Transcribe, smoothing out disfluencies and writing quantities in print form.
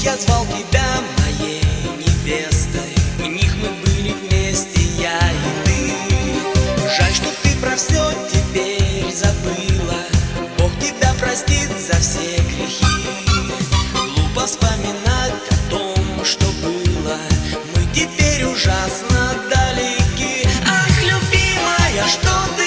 я звал тебя моей невестой, в них мы были вместе, я и ты. Жаль, что ты про все теперь забыла, Бог тебя простит за все грехи. Глупо вспоминать о том, что было, мы теперь ужасно далеки. Ах, любимая, что ты